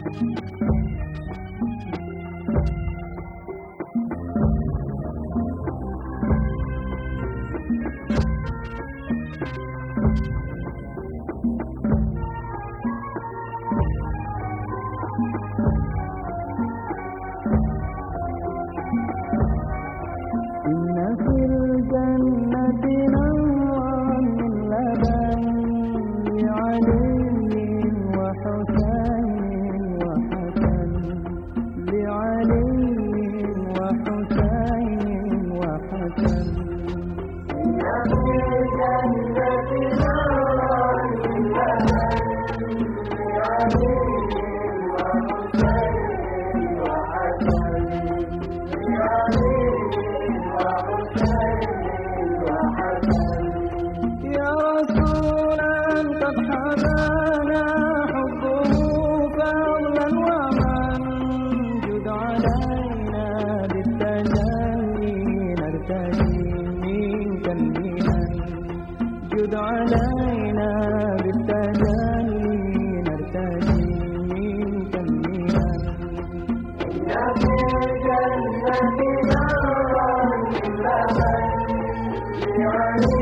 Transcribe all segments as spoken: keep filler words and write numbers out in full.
جد علينا بالتجلي نرتجي منك المنن. إن في جنتنا من لبن لعلي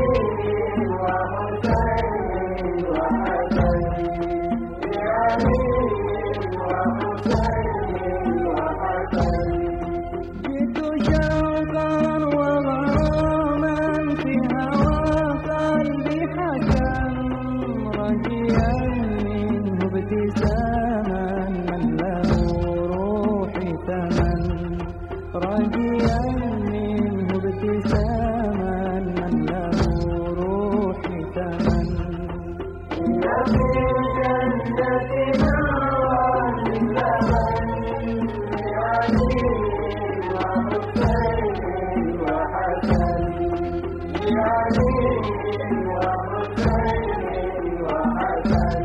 وحسين وحسن لعلي وحسين وحسن. جئت شوقا وغراما في هواك قلبي حكم راجيا منه ابتساما من له روحي ثمن راجيا منه ابتساما من له روحي ثمن. إن في جنتنا من لبن لعلي وحسين وحسن لعلي وحسين وحسن.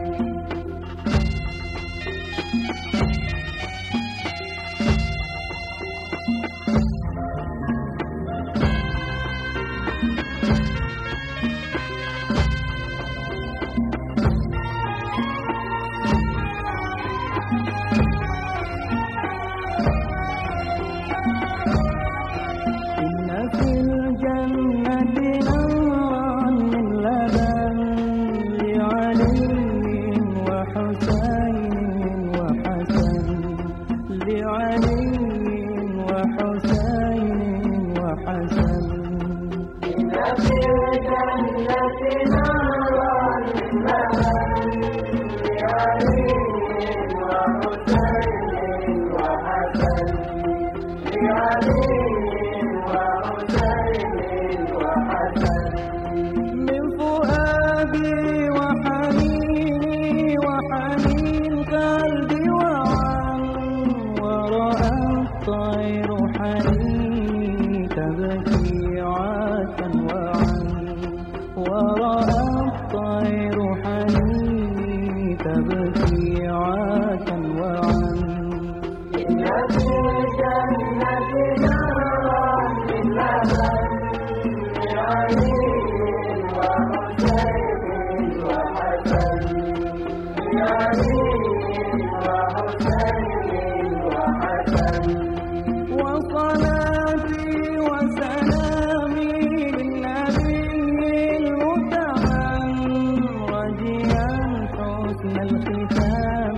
من فؤادي وحنيني وحنين قلبي وعن ورأى الطير حنيني تبكي عاتا وعن ورأى الطير حنيني تبكي عاتا وعن. إن في جنتنا من لبن لعلي وحسين وحسن لعلي وحسين وحسن. وصلاتي وسلامي للنبي المتمم رجيا حسن الختام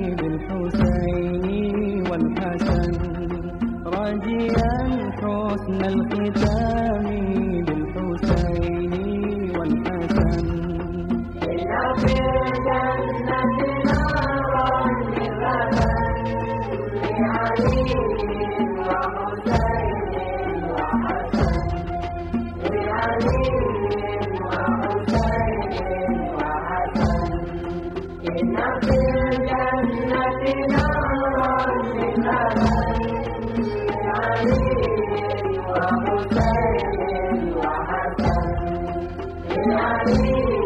بالحسين والحسن راجيا حسن الختام بالحسين والحسن. إن في جنتنا من لبن لعلي وحسين وحسن لعلي وحسين وحسن. إن في جنتنا من لبن لعلي وحسين وحسن لعلي